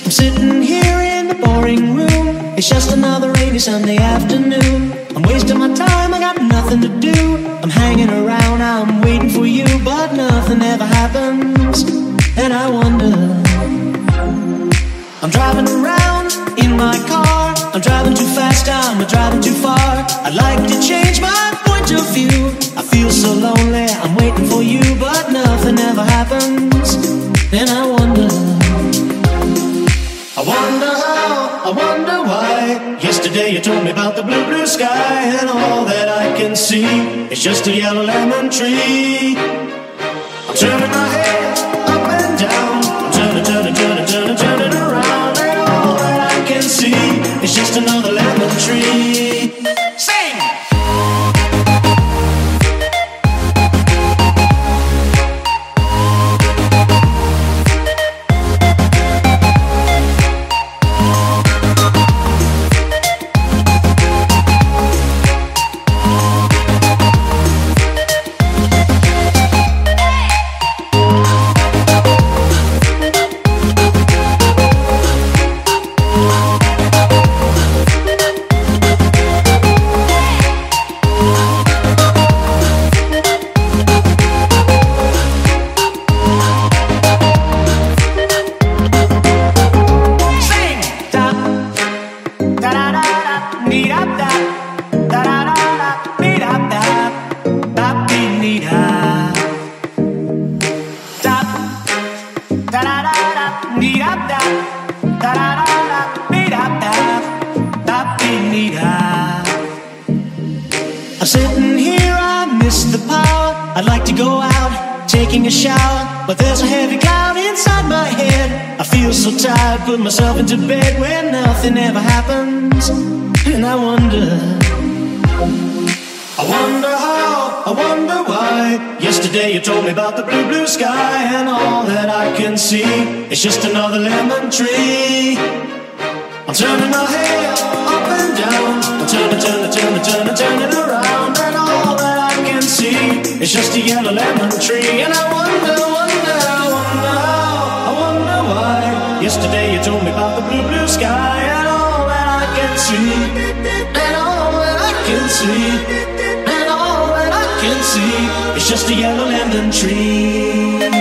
I'm sitting here in the boring room. It's just another rainy Sunday afternoon. I'm wasting my time, I got nothing to do. I'm hanging around, I'm waiting for you, but nothing ever happens. And I wonder, I'm driving around in my car. I'm driving too fast, I'm driving too far. I'd like to change my point of view. I feel so lonely, I'm waiting for you, but nothing ever happens. And I wonder how, I wonder why. Yesterday you told me about the blue, blue sky, and all that I can see is just a yellow lemon tree. I'm turning my head up and down. I'm turning around, and all that I can see is just another lemon tree. Sing! I'm sitting here, I miss the power. I'd like to go out, taking a shower, but there's a heavy cloud inside my head. I feel so tired, put myself into bed where nothing ever happens. And I wonder how, I wonder why. Yesterday you told me about the blue, blue sky, and all that I can see is just another lemon tree. I'm turning my head up and down. I'm turning around, and all that I can see is just a yellow lemon tree. And I wonder why. Yesterday you told me about the blue, blue sky, and all that I can see, and all that I can see, and all that I can see is just a yellow lemon tree.